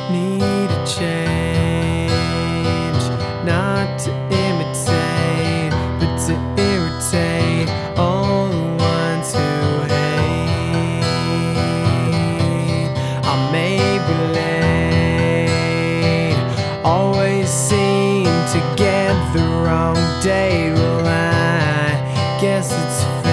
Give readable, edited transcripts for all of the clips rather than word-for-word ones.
need a change, not to imitate, but to irritate all the ones who hate. I may be late, always seem to get the wrong date. Well, I guess it's fate.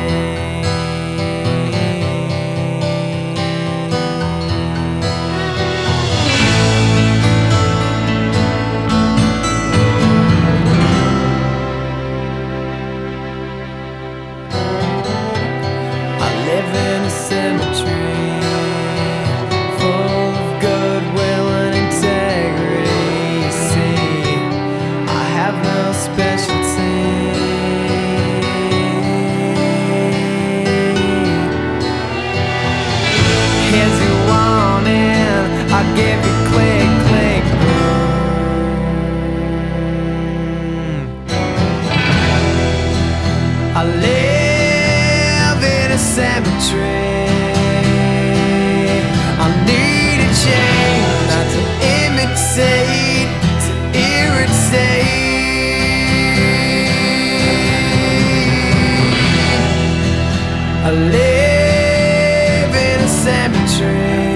Live in a cemetery full of goodwill and integrity. You see, I have no specialty. Here's your warning, I'll give you click, click, boom. I live in a cemetery. I need a change, not to imitate, to irritate. I live in a cemetery.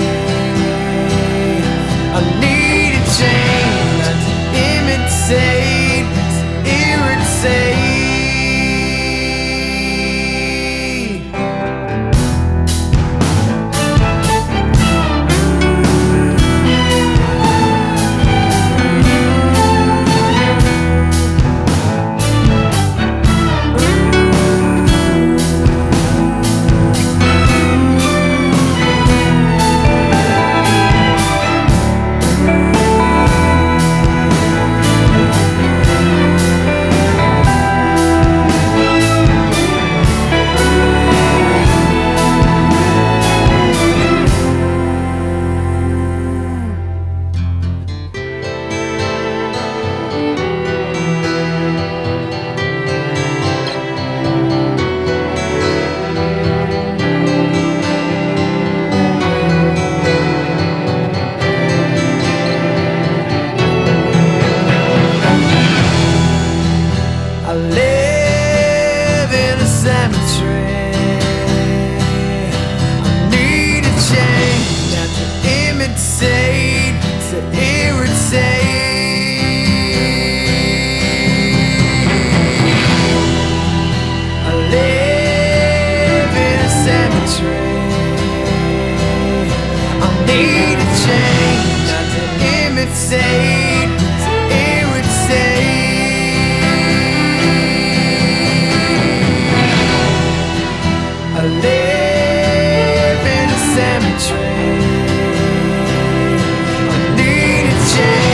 I need a change, not to imitate, to irritate. I live in a cemetery. I need a change, not to imitate, to irritate. I live in a cemetery. I need a change, not to imitate, to irritate. I live in a cemetery. I need a change.